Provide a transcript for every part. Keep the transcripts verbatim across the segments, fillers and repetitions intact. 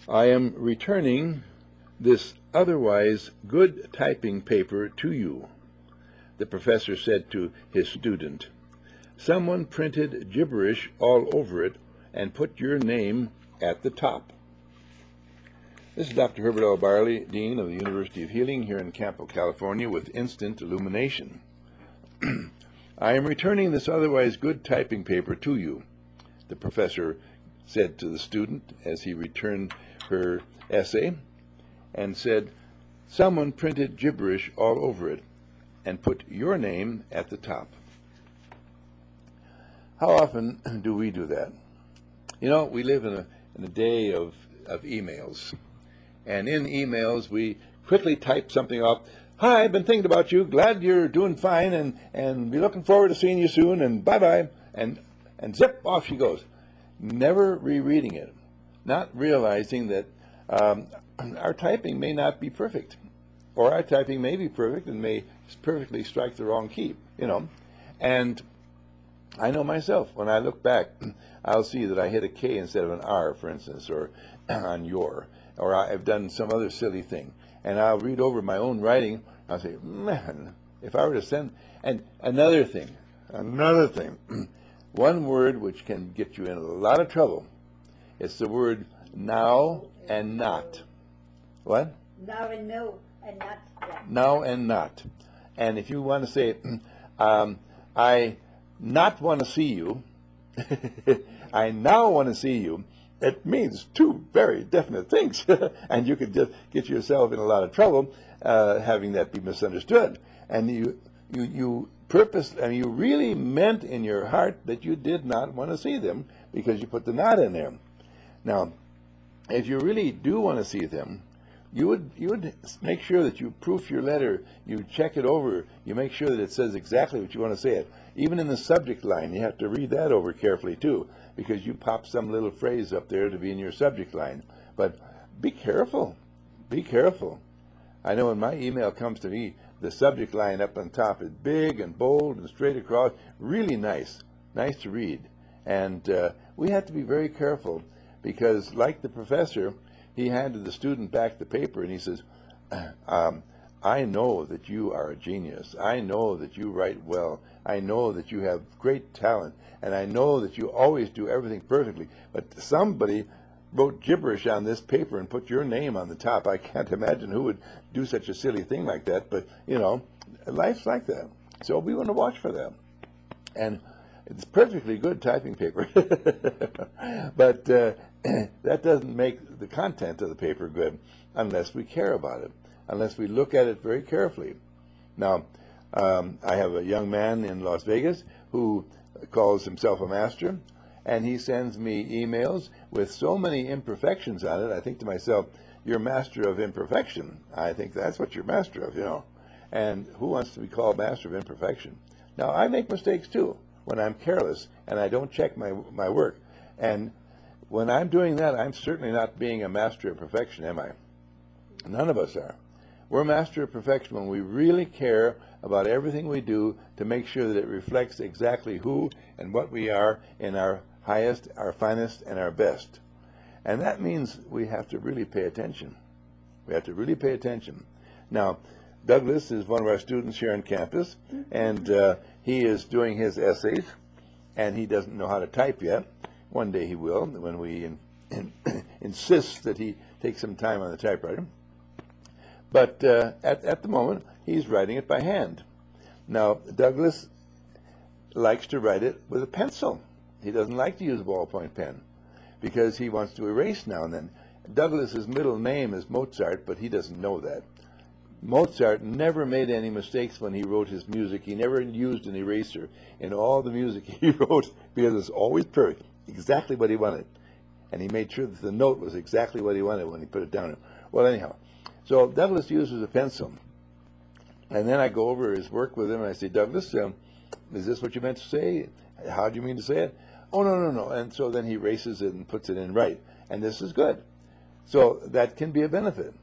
I am returning this otherwise good typing paper to you, the professor said to his student. Someone printed gibberish all over it and put your name at the top. This is Doctor Herbert L. Barley, Dean of the University of Healing here in Campo, California, with instant illumination. I am returning this otherwise good typing paper to you, the professor said to the student as he returned her essay, and said, someone printed gibberish all over it and put your name at the top. How often do we do that? You know, we live in a, in a day of, of emails. And in emails, we quickly type something up. Hi, I've been thinking about you. Glad you're doing fine, and, and be looking forward to seeing you soon, and bye-bye. And, and zip, off she goes. Never rereading it. Not realizing that um, our typing may not be perfect. Or our typing may be perfect and may perfectly strike the wrong key, you know. And I know myself, when I look back, I'll see that I hit a K instead of an R, for instance, or on your, or I've done some other silly thing. And I'll read over my own writing, I'll say, man, if I were to send, and another thing, another thing, one word which can get you in a lot of trouble, it's the word now and not. What? Now and no, and not. Yeah. Now and not. And if you want to say, um, I not want to see you, I now want to see you, it means two very definite things. And you could just get yourself in a lot of trouble uh, having that be misunderstood. And you, you, you purpose, and you really meant in your heart that you did not want to see them because you put the not in there. Now, if you really do want to see them, you would you would make sure that you proof your letter, you check it over, you make sure that it says exactly what you want to say it. Even in the subject line, you have to read that over carefully too, because you pop some little phrase up there to be in your subject line. But be careful, be careful. I know when my email comes to me, the subject line up on top is big and bold and straight across, really nice, nice to read. And uh, we have to be very careful, because like the professor, he handed the student back the paper and he says, um, I know that you are a genius. I know that you write well. I know that you have great talent. And I know that you always do everything perfectly. But somebody wrote gibberish on this paper and put your name on the top. I can't imagine who would do such a silly thing like that. But, you know, life's like that. So we want to watch for that. And it's perfectly good typing paper. But uh, that doesn't make the content of the paper good unless we care about it, unless we look at it very carefully. Now, um, I have a young man in Las Vegas who calls himself a master, and he sends me emails with so many imperfections on it. I think to myself, you're master of imperfection. I think that's what you're master of, you know. And who wants to be called master of imperfection? Now, I make mistakes too when I'm careless and I don't check my, my work. And when I'm doing that, I'm certainly not being a master of perfection, am I? None of us are. We're a master of perfection when we really care about everything we do to make sure that it reflects exactly who and what we are in our highest, our finest, and our best. And that means we have to really pay attention. We have to really pay attention. Now, Douglas is one of our students here on campus, and uh, he is doing his essays, and he doesn't know how to type yet. One day he will, when we in, in, insist that he take some time on the typewriter. But uh, at, at the moment, he's writing it by hand. Now, Douglas likes to write it with a pencil. He doesn't like to use a ballpoint pen because he wants to erase now and then. Douglas's middle name is Mozart, but he doesn't know that. Mozart never made any mistakes when he wrote his music. He never used an eraser in all the music he wrote because it's always perfect, exactly what he wanted. And he made sure that the note was exactly what he wanted when he put it down. Well, anyhow, so Douglas uses a pencil. And then I go over his work with him and I say, Douglas, um, is this what you meant to say? How do you mean to say it? Oh, no, no, no. And so then he erases it and puts it in right. And this is good. So that can be a benefit.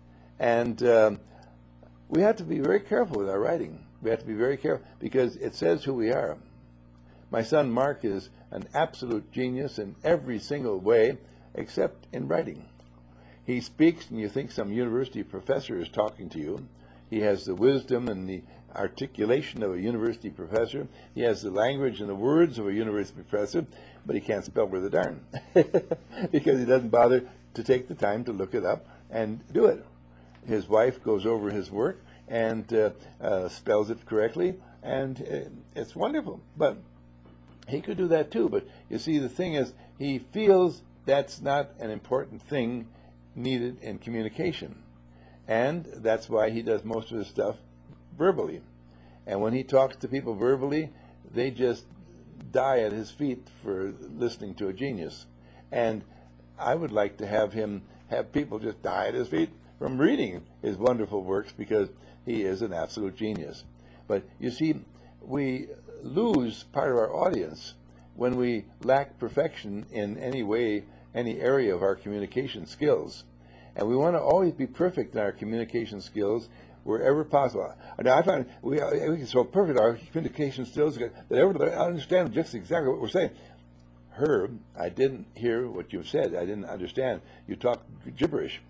And um, we have to be very careful with our writing. We have to be very careful because it says who we are. My son Mark is an absolute genius in every single way except in writing. He speaks and you think some university professor is talking to you. He has the wisdom and the articulation of a university professor. He has the language and the words of a university professor, but he can't spell worth a darn because he doesn't bother to take the time to look it up and do it. His wife goes over his work and uh, uh, spells it correctly, and uh, it's wonderful. But he could do that too. But you see, the thing is, he feels that's not an important thing needed in communication. And that's why he does most of his stuff verbally. And when he talks to people verbally, they just die at his feet for listening to a genius. And I would like to have him have people just die at his feet from reading his wonderful works, because he is an absolute genius. But you see, we lose part of our audience when we lack perfection in any way, any area of our communication skills. And we want to always be perfect in our communication skills wherever possible. Now, I find we are we so perfect our communication skills that everybody understands just exactly what we're saying. Herb, I didn't hear what you said. I didn't understand. You talk gibberish.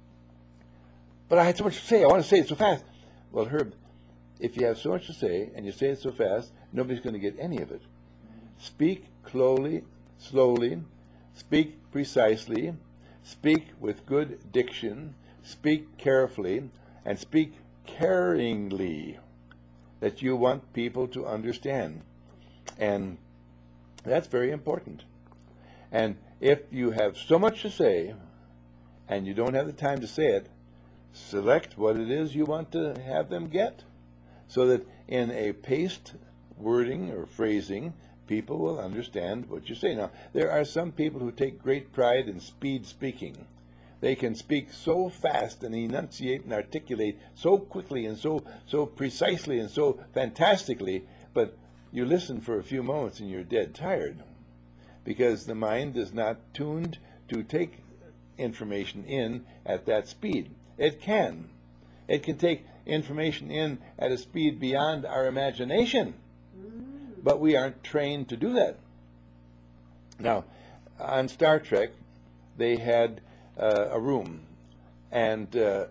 But I had so much to say. I want to say it so fast. Well, Herb, if you have so much to say and you say it so fast, nobody's going to get any of it. Speak slowly, slowly. Speak precisely. Speak with good diction, speak carefully, and speak caringly, that you want people to understand. And that's very important. And if you have so much to say, and you don't have the time to say it, select what it is you want to have them get, so that in a paced wording or phrasing, people will understand what you say. Now, there are some people who take great pride in speed speaking. They can speak so fast and enunciate and articulate so quickly and so so precisely and so fantastically, but you listen for a few moments and you're dead tired, because the mind is not tuned to take information in at that speed. It can. It can take information in at a speed beyond our imagination. But we aren't trained to do that. Now, on Star Trek, they had uh, a room, and uh,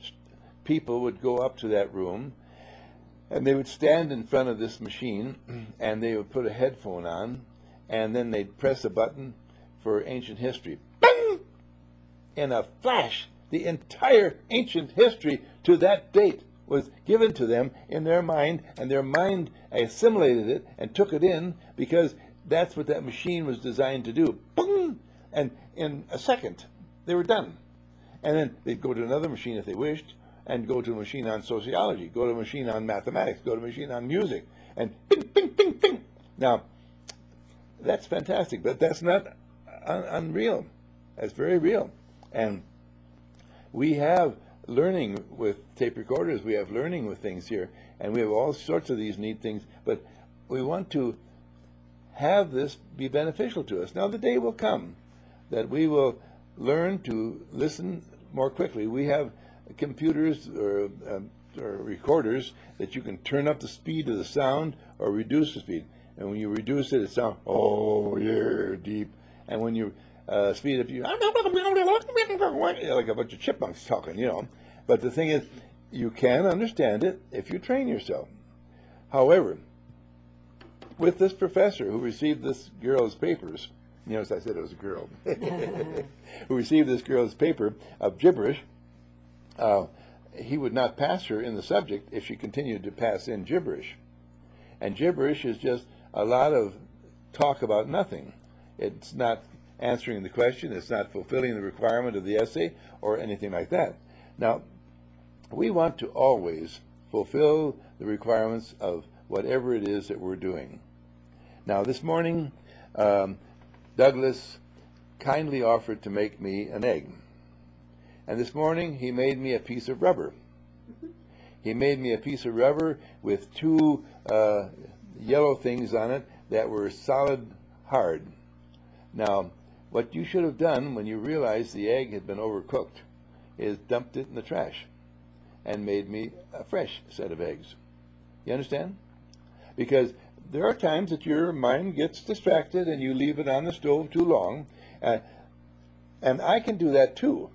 people would go up to that room, and they would stand in front of this machine, and they would put a headphone on, and then they'd press a button for ancient history. Bing! In a flash, the entire ancient history to that date was given to them in their mind, and their mind assimilated it and took it in, because that's what that machine was designed to do. Boom! And in a second, they were done. And then they'd go to another machine if they wished, and go to a machine on sociology, go to a machine on mathematics, go to a machine on music, and ping, ping, ping, ping. Now, that's fantastic, but that's not un- unreal. That's very real. And we have learning with tape recorders, we have learning with things here, and we have all sorts of these neat things, but we want to have this be beneficial to us. Now, the day will come that we will learn to listen more quickly. We have computers or, um, or recorders that you can turn up the speed of the sound or reduce the speed. And when you reduce it, it sounds, oh, yeah, deep. And when you uh, speed up, you like a bunch of chipmunks talking, you know. But the thing is, you can understand it if you train yourself. However, with this professor who received this girl's papers, you notice I said it was a girl, who received this girl's paper of gibberish, uh, he would not pass her in the subject if she continued to pass in gibberish. And gibberish is just a lot of talk about nothing. It's not answering the question, it's not fulfilling the requirement of the essay or anything like that. Now, we want to always fulfill the requirements of whatever it is that we're doing. Now, this morning, um, Douglas kindly offered to make me an egg. And this morning, he made me a piece of rubber. He made me a piece of rubber with two uh, yellow things on it that were solid hard. Now, what you should have done when you realized the egg had been overcooked is dumped it in the trash and made me a fresh set of eggs. You understand? Because there are times that your mind gets distracted and you leave it on the stove too long. Uh, and I can do that too.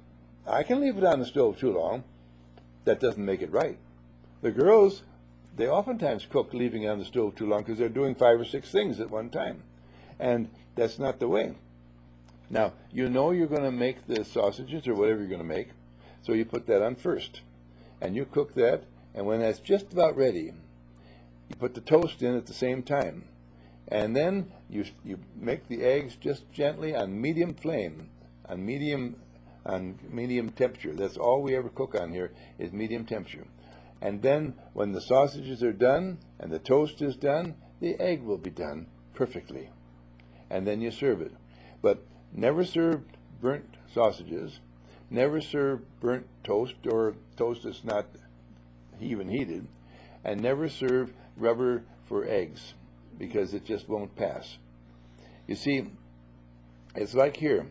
I can leave it on the stove too long. That doesn't make it right. The girls, they oftentimes cook leaving it on the stove too long because they're doing five or six things at one time. And that's not the way. Now, you know you're going to make the sausages or whatever you're going to make, so you put that on first. And you cook that, and when that's just about ready, you put the toast in at the same time. And then you, you make the eggs just gently on medium flame, on medium, on medium temperature. That's all we ever cook on here is medium temperature. And then when the sausages are done and the toast is done, the egg will be done perfectly. And then you serve it. But never serve burnt sausages. Never serve burnt toast or toast that's not even heated. And never serve rubber for eggs because it just won't pass. You see, it's like here.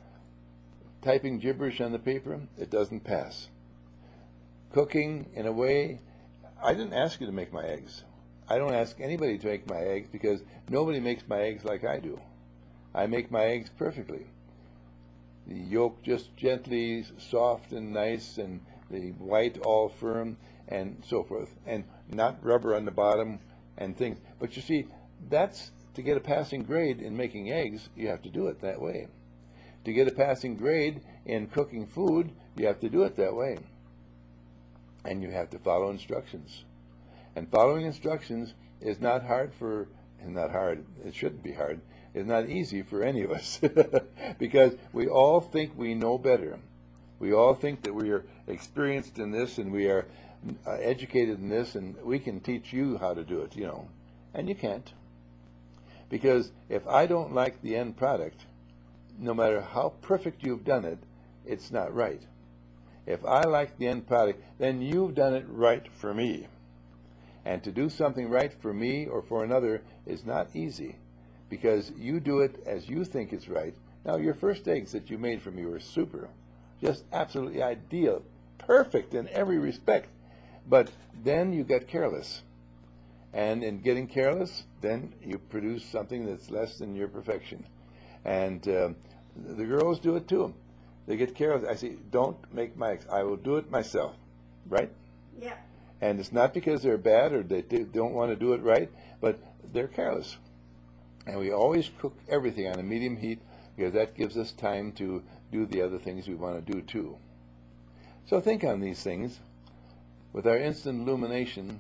Typing gibberish on the paper, it doesn't pass. Cooking in a way, I didn't ask you to make my eggs. I don't ask anybody to make my eggs because nobody makes my eggs like I do. I make my eggs perfectly. The yolk just gently soft and nice, and the white all firm, and so forth, and not rubber on the bottom and things. But you see, that's to get a passing grade in making eggs, you have to do it that way. To get a passing grade in cooking food, you have to do it that way. And you have to follow instructions. And following instructions is not hard for, not hard, it shouldn't be hard, it's not easy for any of us. Because we all think we know better. We all think that we are experienced in this and we are uh, educated in this and we can teach you how to do it, you know. And you can't. Because if I don't like the end product, no matter how perfect you've done it, it's not right. If I like the end product, then you've done it right for me. And to do something right for me or for another is not easy, because you do it as you think it's right. Now, your first eggs that you made for me were super, just absolutely ideal, perfect in every respect. But then you got careless. And in getting careless, then you produce something that's less than your perfection. And um, the girls do it too. They get careless. I say, don't make my eggs. I will do it myself. Right? Yeah. And it's not because they're bad or they don't want to do it right, but they're careless. And we always cook everything on a medium heat because that gives us time to do the other things we want to do too. So think on these things. With our instant illumination,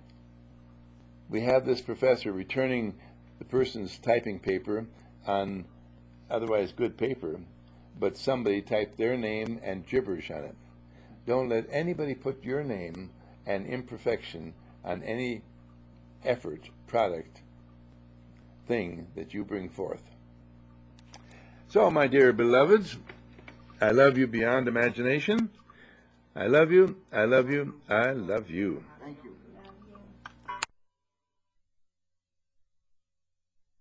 we have this professor returning the person's typing paper on otherwise good paper, but somebody typed their name and gibberish on it. Don't let anybody put your name and imperfection on any effort, product, thing that you bring forth. So, my dear beloveds, I love you beyond imagination. I love you, I love you, I love you. Thank you.